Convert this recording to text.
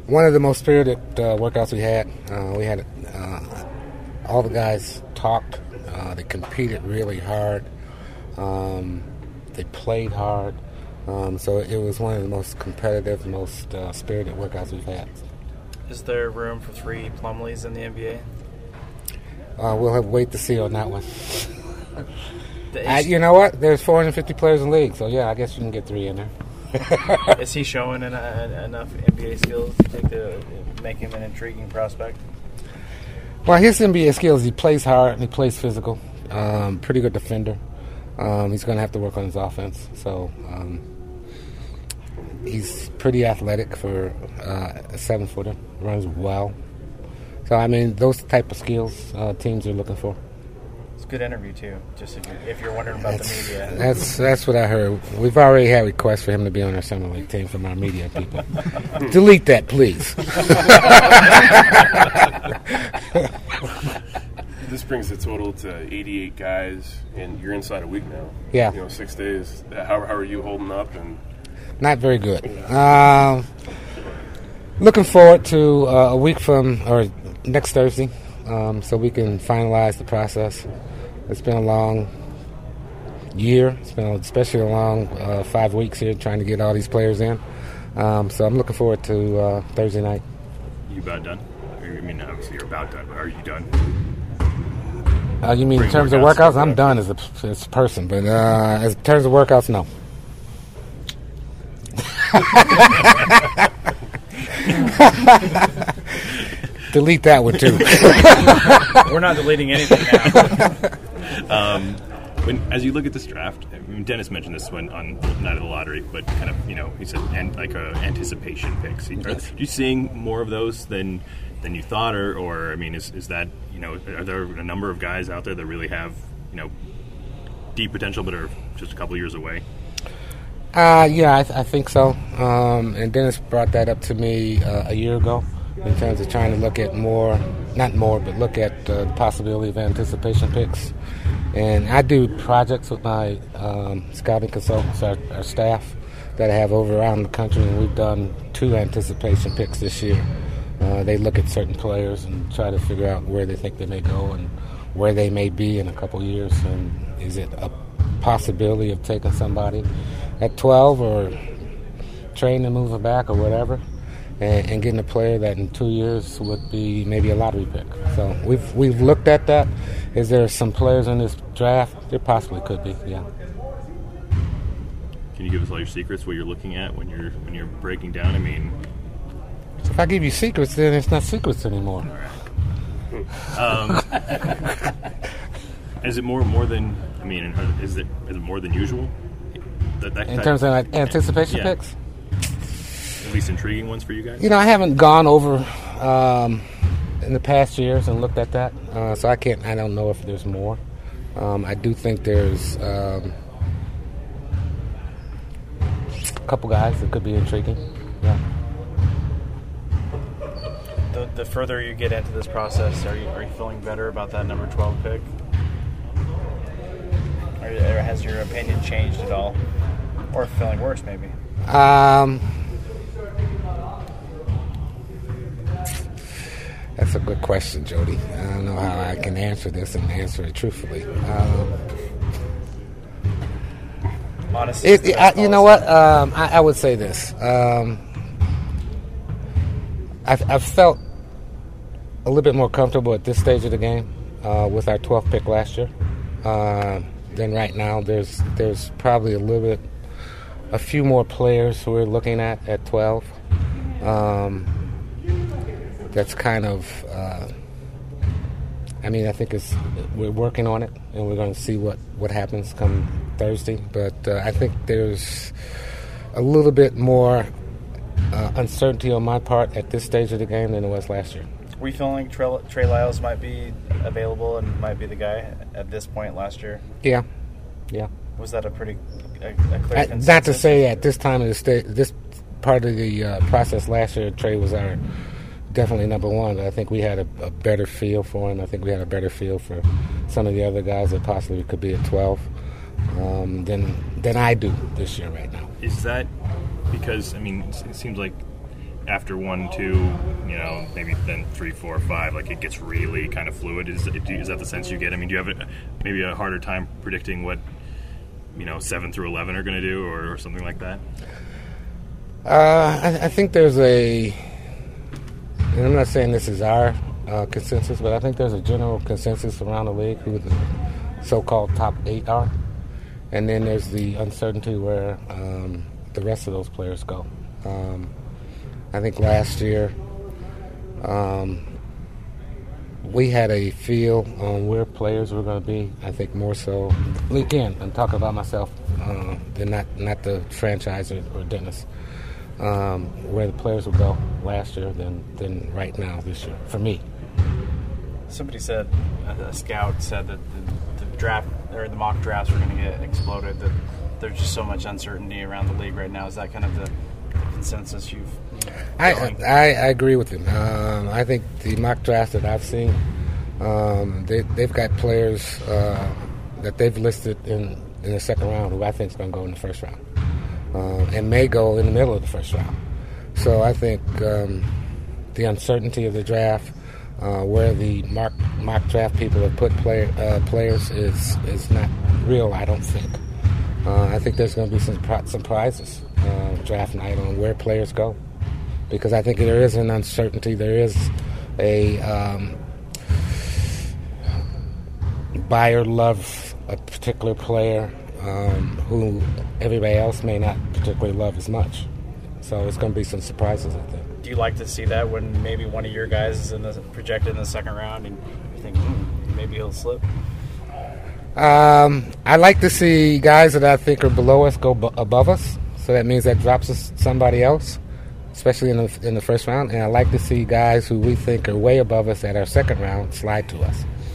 One of the most spirited workouts we had. All the guys talked. They competed really hard. They played hard. So it was one of the most competitive, most spirited workouts we've had. Is there room for 3 Plumlees in the NBA? We'll have to wait to see on that one. You know what? There's 450 players in the league, so yeah, I guess you can get 3 in there. Is he showing enough NBA skills to make him an intriguing prospect? Well, his NBA skills, he plays hard and he plays physical. Pretty good defender. He's going to have to work on his offense. So he's pretty athletic for a 7-footer. Runs well. So, I mean, those type of skills teams are looking for. It's a good interview, too, just if you're wondering about the media. That's what I heard. We've already had requests for him to be on our Summer League team from our media people. Delete that, please. This brings the total to 88 guys, and you're inside a week now. Yeah. 6 days. How are you holding up? And not very good. Looking forward to a week from, or next Thursday, so we can finalize the process. It's been a long year. It's been especially a long 5 weeks here trying to get all these players in. So I'm looking forward to Thursday night. You about done? I mean, obviously you're about done, but are you done? You mean in terms of workouts? I'm done as a person, but in terms of workouts, no. Delete that one too. We're not deleting anything now. As you look at this draft, I mean, Dennis mentioned this one on the night of the lottery, but kind of, he said anticipation picks. Are you seeing more of those than you thought, or I mean, is that, are there a number of guys out there that really have, deep potential but are just a couple years away? Yeah, I think so. And Dennis brought that up to me a year ago in terms of trying to look at look at the possibility of anticipation picks. And I do projects with my scouting consultants, our staff, that I have over around the country, and we've done 2 anticipation picks this year. They look at certain players and try to figure out where they think they may go and where they may be in a couple years, and is it a possibility of taking somebody at 12 or trading and moving back or whatever, and getting a player that in 2 years would be maybe a lottery pick. So we've looked at that. Is there some players in this draft? There possibly could be, yeah. Can you give us all your secrets, what you're looking at when you're breaking down? I mean, if I give you secrets, then it's not secrets anymore. All right. Is it more than? I mean, is it more than usual? In terms of anticipation picks? At least intriguing ones for you guys? I haven't gone over in the past years and looked at that, so I don't know if there's more. I do think there's a couple guys that could be intriguing. Yeah. The further you get into this process, are you feeling better about that number 12 pick? Or has your opinion changed at all? Or feeling worse, maybe? That's a good question, Jody. I don't know how I can answer this and answer it truthfully. Honestly, you know what? I would say this. I've felt a little bit more comfortable at this stage of the game with our 12th pick last year than right now. There's probably a few more players who we're looking at 12. That's kind of, I think we're working on it, and we're going to see what happens come Thursday. But I think there's a little bit more uncertainty on my part at this stage of the game than it was last year. Were you feeling Trey Lyles might be available and might be the guy at this point last year? Yeah. Was that a clear consensus? Not to say at this time of this part of the process last year, Trey was our definitely number one. But I think we had a better feel for him. I think we had a better feel for some of the other guys that possibly could be at 12 than I do this year right now. Is that because, it seems like after 1, 2, you know, maybe then 3, 4, 5, like it gets really kind of fluid? Is that the sense you get? I mean, do you have maybe a harder time predicting what, you know, 7 through 11 are going to do, or something like that? I think there's and I'm not saying this is our consensus, but I think there's a general consensus around the league who the so-called top 8 are. And then there's the uncertainty where the rest of those players go. I think last year we had a feel on where players were going to be. I think more so, again, I'm talking about myself, than not the franchise or Dennis, where the players would go last year than right now this year, for me. Somebody said, a scout said that the draft or the mock drafts are going to get exploded, that there's just so much uncertainty around the league right now. Is that kind of the consensus you've I agree with him. I think the mock draft that I've seen, they've got players that they've listed in the second round who I think is going to go in the first round, and may go in the middle of the first round. So I think the uncertainty of the draft, where the mock draft people have put players is not real, I don't think. I think there's going to be some surprises draft night on where players go, because I think there is an uncertainty. There is a buyer loves a particular player who everybody else may not particularly love as much. So it's going to be some surprises, I think. Do you like to see that when maybe one of your guys is projected in the second round and you think, maybe he'll slip? I like to see guys that I think are below us go above us. So that means that drops us somebody else, especially in the first round. And I like to see guys who we think are way above us at our second round slide to us.